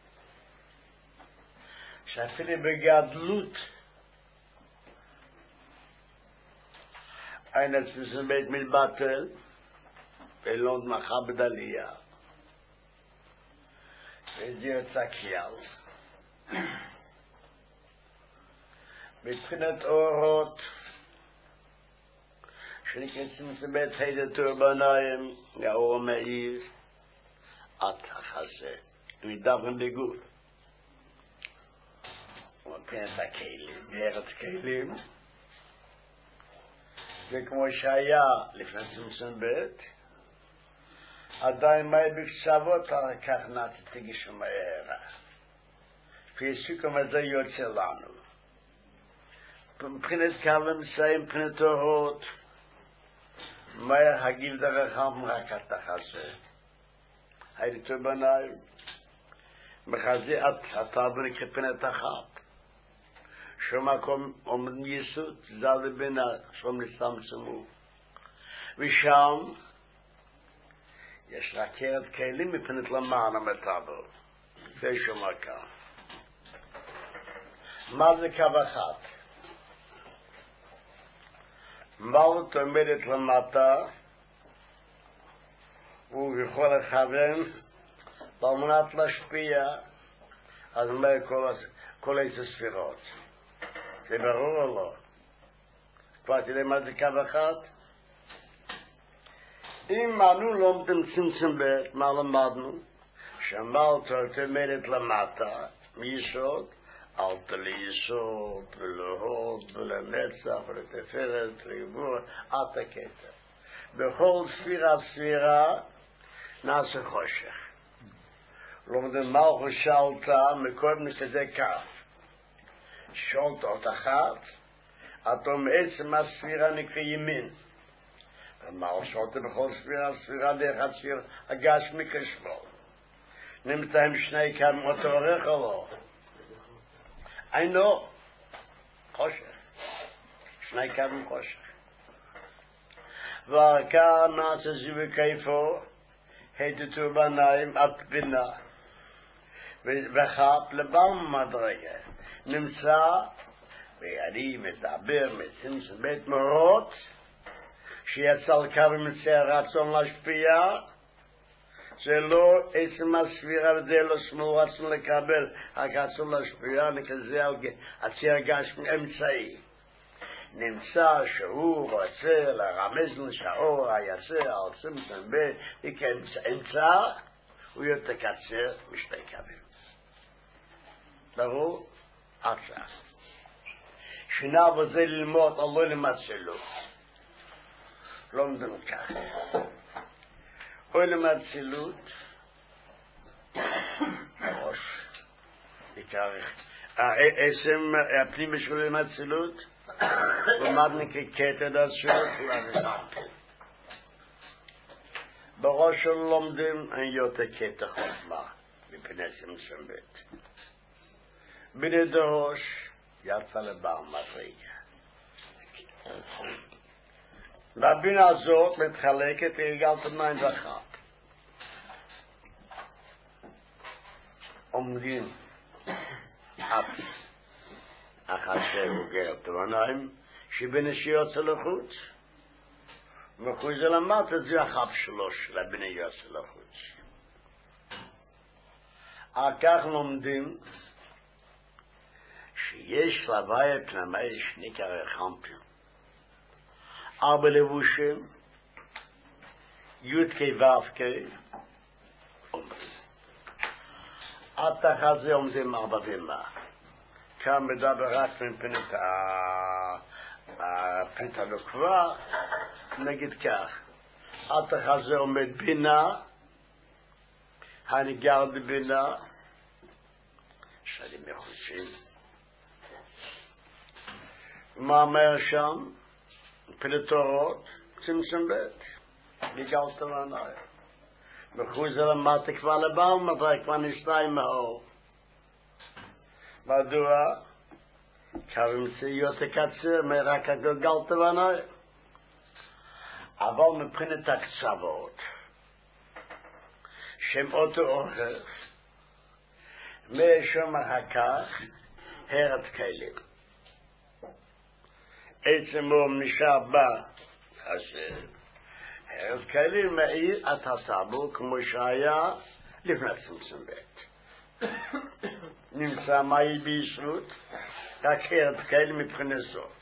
שאפילו בגדלות אין הצמצום בית מתבטל ולא מכבד עלייה וזה יוצא כלל מבחינת אורות שנכנסים לבית הידתו בניים האור מאיר עד החזה מדברים בגוף ומבחינת הכלים בארץ כלים וכמו שהיה לפני צמצום בית עדיין מה בקצוות על כך נעשה תגישו מהרה סיכום הזה יוצא לנו. מבחינת כלם זה, מבחינת אורות, מה הגיל דרך רק התחזה. הייתי בנאי, מחזה התאבון כפנת אחת. שום מקום עומד יסוד, זה לבינה, שום נסתמצמו. ושם, יש לה קרת כלים מפנת למען המטאבל. זה שום מקום. מה זה קו אחת? מלט עומדת למטה, הוא יכול לכוון, על מנת להשפיע, אז אומר כל איזה ספירות. זה ברור או לא? כבר תדעי מה זה קו אחת? אם אנו לומדים צמצום ב' מה למדנו? שמלט עומדת למטה, מיסוד, אל ליסוד, ולהוד, ולנצח, ולתפארת, לריבוע, עד הקטע. בכל ספירה נעשה חושך. לומדים מלכות שאלתה, מקודם כזה כף. שאלת אות אחת, אתום עצם הספירה נקרא ימין. ומלכות שאלתה בכל ספירה דרך הציר הגשמי כשמאל. נמצאים שני קווים אותו אורך או לא? אינו, חושך. שני קווים חושך. והעיקר נעשה זיווה כיפו, היתתו בניים עד בינה. וחפ לבם מדרגה. נמצא, ואני מדבר מצמצם בית מורות, שיצא לקווים מצא רצון להשפיע, זה לא עצם הספירה וזה לא שמור רצון לקבל, רק רצון להשפיע, נקזה על הציר גשמי אמצעי. נמצא שהוא רוצה לרמז לשאור היצא על צמצם כאמצע, הוא יתקצר משתי קווים. ברור? עכשיו. שינה וזה ללמוד, לא למצלות. לומדים כך. עולם הצילות, ראש, עיקר, הפנים של עולם הצילות, למדנו כקטע הצילות, בראש של לומדים, אני יותר קטע חוכמה, מפני צמצום ב'. בני דרוש, יצא לבעל מדרגה. והבינה הזאת מתחלקת רגלת מים ואחת. עומדים עד אחת שהוגרת תבניים שבינה שיוצא לחוץ מחוץ למט את זה החב שלוש לבינה יוצא לחוץ. על כך לומדים שיש לוויה פנמי שנקרא חמפים ארבע לבושים, י' ו' עומדים. עד תחת זה עומדים ארבע ומה. כאן מדבר רק מפנת הנוקבה, נגיד כך. עד תחת זה עומד בינה, הנגר בבינה, שנים מחושים. מה אומר שם? פלטורות, צמצום ב' גיגלת לעניים. מחוץ למטה כבר לבעל מדרגה, כבר נסתיים מהאור. מדוע? קווים צעיות תקצר, רק הגלגלת לעניים. אבל מבחינת הקצוות, שם אותו אורך, משום אחר הרת כלים. עצם הוא נשאר בה, אז הרת כלים מאיר את הסבור כמו שהיה לפני צמצום ב'. נמצא מהי ביסוד, רק הרת כלים מבחינת זאת.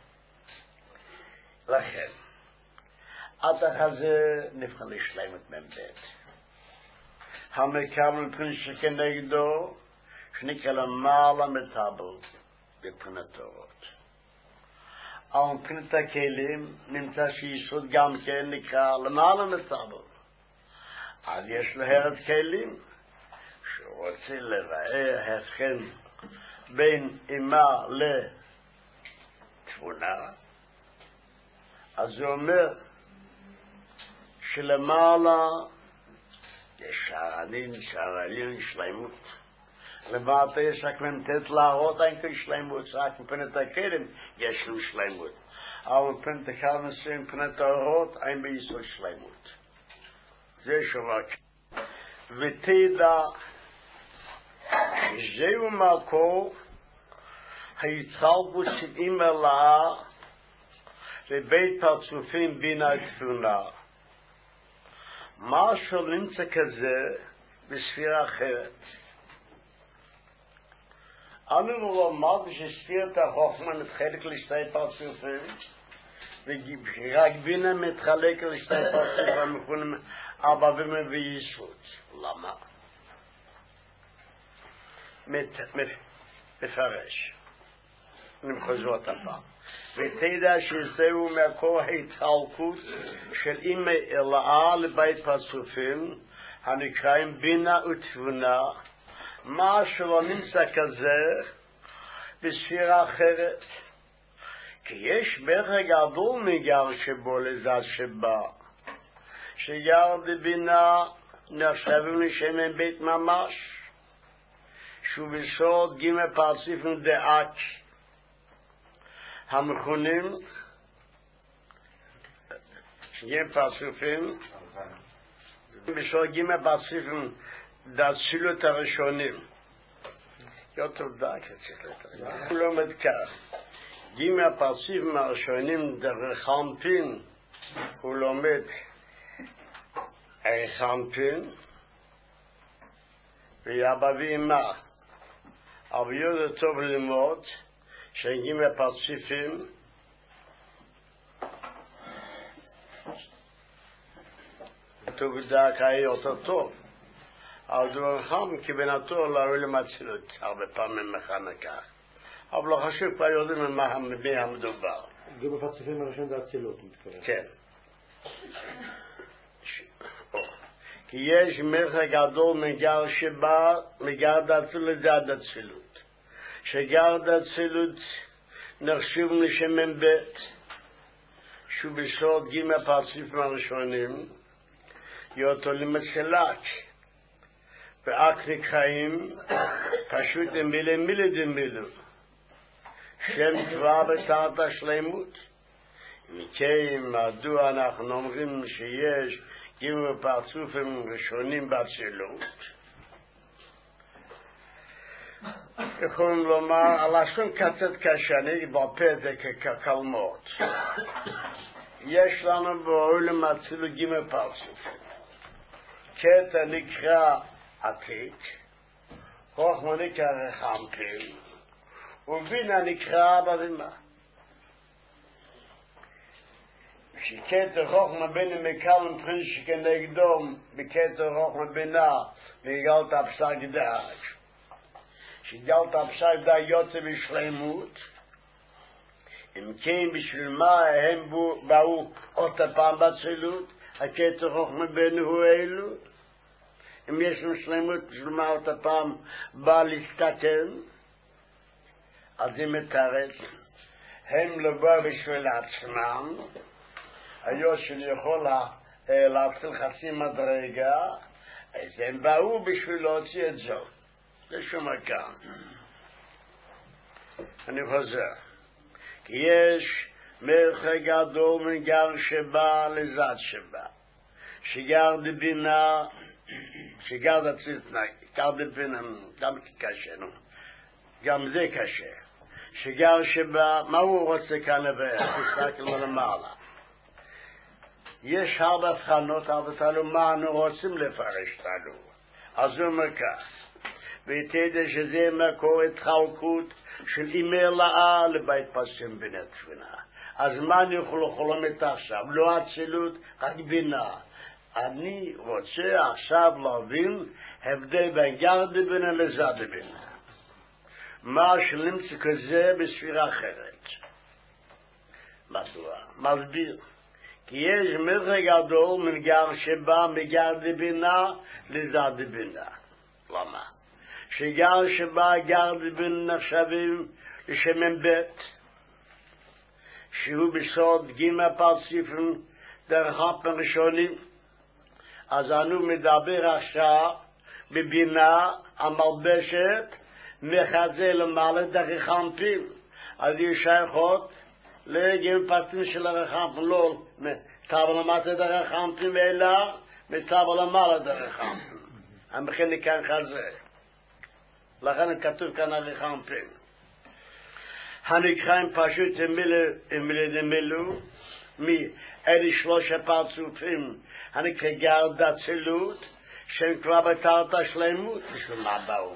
לכן, עד הזה נבחן לשלמת מבית. המקבל מבחינת שכנגדו, שנקרא למעלה מטאבל מבחינת תורות. על מבחינת הכלים נמצא שיסוד גם כן נקרא למעלה מטאבל. אז יש לו הרת כלים שהוא רוצה לבאר התכן בין אימה לתבונה, אז זה אומר שלמעלה יש שערנים שלמות. למטה יש רק ממתת להראות אין כל שלמות, רק מפנת הקדם יש לו שלמות. אבל מפנת הקרנסים, מפנת ההראות אין ביסוד שלמות. זה שומע. ותדע שזהו מקור ההתחלקות של אימא לה לבית פרצופים בינה תבונה. משהו נמצא כזה בספירה אחרת. אנו לומד שספירת החוכמה מתחלק לשתי פרצופים, ורק בינה מתחלק לשתי פרצופים מכונים אבא ואמא ויסוד. למה? מפרש. נמחזו את הפעם. ותדע שזהו מקור ההתחלקות של אימא אלאה לבית פרצופים הנקראים בינה ותבונה, מה שלא נמצא כזה בספירה אחרת. כי יש מרחק גדול מגר שבו לזד שבה, שגר בבינה נחשבים לשמן בית ממש, שהוא בסוד ג' פרצופים דעת המכונים ג' פרצופים בסוד ג' פרצופים דאצילות הראשונים. יותר דק הוא לומד כך, ג' הפרצופים הראשונים דרך חמפין, הוא לומד חמפין ואבא ואמא. אבל יותר טוב ללמוד שג' הפרצופים טוב דק היה יותר טוב. אבל דבר חם כבינתו להראה למצלות, הרבה פעמים מכנה כך. אבל לא חשוב כבר יודעים ממה המדובר. גם בפרצופים הראשון זה אצילות, מתכוון. כן. כי יש מרחק גדול מגר שבא, מגר דאצילות זה עד אצילות. שגר דאצילות נחשב לשמן בית, שהוא בסוד ג' הפרצופים הראשונים, יותו למצלק. ואק נקראים פשוט מילה דמילו שם כבר בתחת השלמות. מכן מדוע אנחנו אומרים שיש ג' פרצופים ראשונים באצילות? יכולים לומר הלשון קצת קשה, אני בפה את זה כקלמות. יש לנו בעולם אצילות ג' פרצופים. קטע נקרא עתיק, חוכמה נקרא חמפין, ובינה נקרא אבא ואמא. שקטע חוכמה בינה מקל מבחין שכנגדום, בקטע חוכמה בינה וגלת הפסק דעת. שגלת הפסק דעת יוצא בשלמות, אם כן בשביל מה הם באו עוד הפעם בצילות, הקטע חוכמה בינה הוא אלו. אם יש לנו שלמות, שלמה אותה פעם בא להסתכן, אז היא מתארת, הם לא באו בשביל עצמם, היו שאני יכול להתחיל חצי מדרגה, אז הם באו בשביל להוציא את זאת. זה שום מכאן. אני חוזר. כי יש מרחק גדול מגר שבא לזד שבא, שגר בבינה, שגר דציתנה, גר בבינה, גם קשה, גם זה קשה. שגר שבא, מה הוא רוצה כאן לבאר? תסתכל מלמעלה. יש הרבה הבחנות, אבל תלו מה אנו רוצים לפרש תלו. אז הוא אומר כך, ותדע שזה מקור התחלקות של אימא אלאה לבית פסים בינה תבונה. אז מה אני יכול לומד עכשיו? לא אצילות, רק בינה. אני רוצה עכשיו להבין הבדל בין גר דבינה לזד דבינה. מה שנמצא כזה בספירה אחרת. מדוע? מסביר. כי יש מרחק גדול מגר שבא מגר דבינה לזד דבינה. למה? שגר שבה גר בין נחשבים לשמן בית, שהוא בסוד גימה פרציפים דרך הפן ראשונים. אז אנו מדבר עכשיו בבינה המלבשת מחזה למעלה דרך חמפים. אז יש שייכות לגימה פרציפים של הרחמפים, לא טבל למטה דרך חמפים אלא מטבל למעלה דרך חמפים. המכן כאן חזה. לכן כתוב כאן הרחמפים. הנקראים פשוט מילה דמילו מאלה שלוש הפרצופים הנקרא גרד אצילות שהם כבר בתרת השלמות בשביל מה באו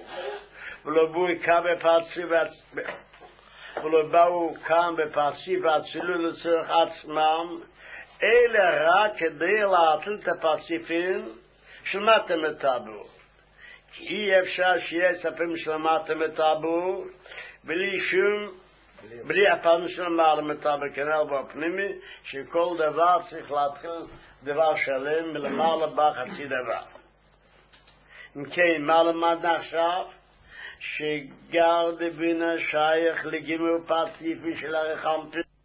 ולא באו כאן בפרציף האצילות לצורך עצמם אלא רק כדי להטיל את הפרציפים של מטה מטבור, כי אי אפשר שיהיה ספים של מטה מטבור בלי הפעם של מעלה מטבר כנראה בפנימי, שכל דבר צריך להתחיל דבר שלם מלמעלה בחצי דבר. אם כן, מה למדנו עכשיו? שגר דבינה שייך לגימל פרציפי של הרחמפים